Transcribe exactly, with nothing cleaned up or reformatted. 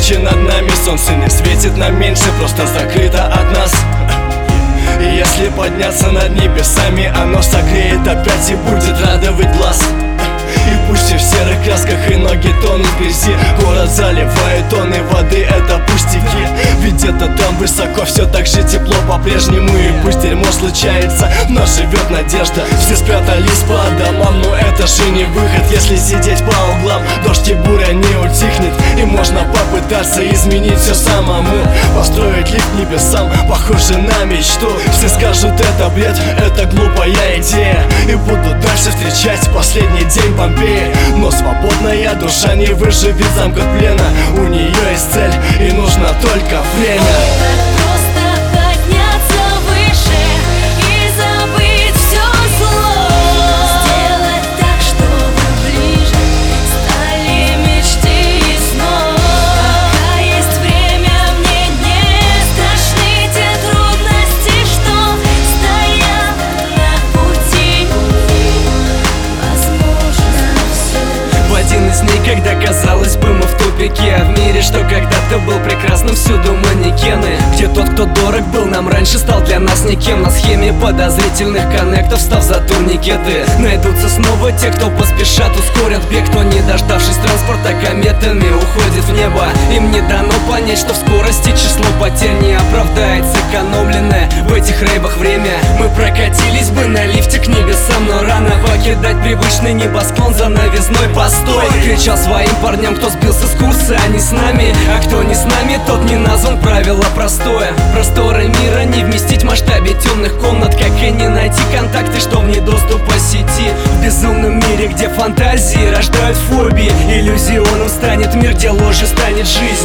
ночи над нами солнце не светит нам меньше, просто закрыто от нас. И если подняться над небесами, оно согреет опять и будет радовать глаз. И пусть и в серых красках и ноги тонут в грязи, город заливает тонны воды, это пустяки. Ведь где-то там высоко все так же тепло по-прежнему. И пусть дерьмо случается, но живет надежда. Все спрятались по домам, но это же не выход. Если сидеть по углам, дождь и буря не утихнет. И можно попытаться изменить все самому, построить лифт небесам, похоже на мечту. Все скажут, это бред, это глупая идея, и буду дальше встречать последний день Помпеи. Но свободная душа не выживет замкнут плена. У нее есть цель, и нужно только время. Из дней, когда казалось бы мы в тупике, а в мире, что когда-то был прекрасным, всюду манекены. Где тот, кто дорог был нам раньше, стал для нас никем. На схеме подозрительных коннектов, став за турникеты, найдутся снова те, кто поспешат, ускорят бег. Кто, не дождавшись транспорта, кометами уходит в небо. Им не дано понять, что в скорости число потерь не оправдает сэкономленное в этих рейвах время. Мы прокатились бы на лифте к небесам, но рано покидать привычный небосклон за новизной постой. Кричал своим парням, кто сбился с курса, а не с нами. А кто не с нами, тот не назван, правило простое. Просторы мира не вместить в масштабе темных комнат, как и не найти контакты, что вне доступа сети. В безумном мире, где фантазии рождают фобии, иллюзионом станет мир, где ложью станет жизнь.